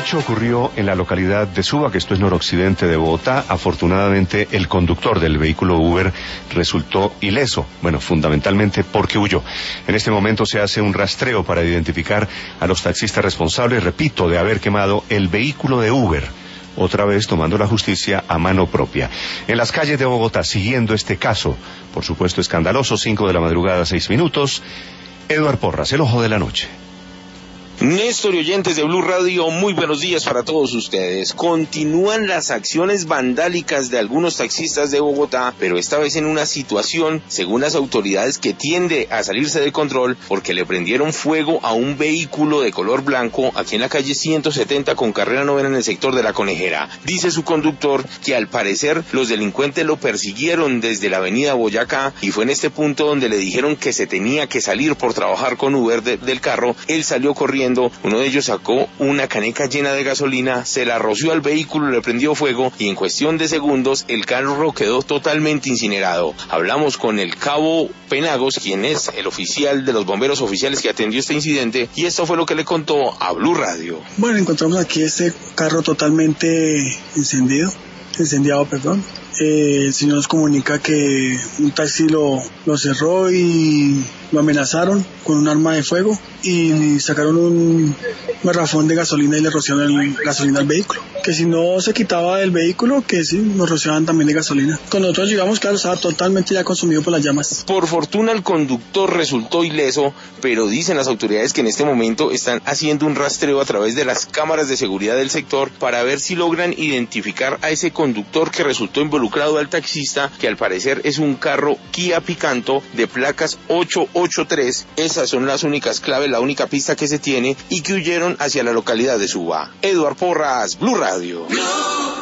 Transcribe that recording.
hecho ocurrió en la localidad de Suba, que esto es noroccidente de Bogotá. Afortunadamente, el conductor del vehículo Uber resultó ileso. Bueno, fundamentalmente porque huyó. En este momento se hace un rastreo para identificar a los taxistas responsables, repito, de haber quemado el vehículo de Uber. Otra vez tomando la justicia a mano propia. En las calles de Bogotá, siguiendo este caso, por supuesto escandaloso, 5 de la madrugada, 6 minutos, Eduard Porras, el ojo de la noche. Néstor y oyentes de Blue Radio, muy buenos días para todos ustedes. Continúan las acciones vandálicas de algunos taxistas de Bogotá, pero esta vez en una situación, según las autoridades, que tiende a salirse de control porque le prendieron fuego a un vehículo de color blanco aquí en la calle 170 con carrera 9 en el sector de La Conejera. Dice su conductor que al parecer los delincuentes lo persiguieron desde la avenida Boyacá y fue en este punto donde le dijeron que se tenía que salir por trabajar con Uber del carro. Él salió corriendo. Uno de ellos sacó una caneca llena de gasolina, se la roció al vehículo, le prendió fuego y en cuestión de segundos el carro quedó totalmente incinerado. Hablamos con el cabo Penagos, quien es el oficial de los bomberos oficiales que atendió este incidente, y esto fue lo que le contó a Blue Radio. Bueno, encontramos aquí este carro totalmente incendiado. El señor nos comunica que un taxi lo cerró y lo amenazaron con un arma de fuego y sacaron un garrafón de gasolina y le rociaron gasolina al vehículo. Que si no se quitaba del vehículo, que sí, nos rociaban también de gasolina. Cuando nosotros llegamos, claro, estaba totalmente ya consumido por las llamas. Por fortuna el conductor resultó ileso, pero dicen las autoridades que en este momento están haciendo un rastreo a través de las cámaras de seguridad del sector para ver si logran identificar a ese conductor que resultó involucrado al taxista, que al parecer es un carro Kia Picanto de placas 883. Esas son las únicas claves, la única pista que se tiene, y que huyeron hacia la localidad de Suba. Eduard Porras, Blue Radio.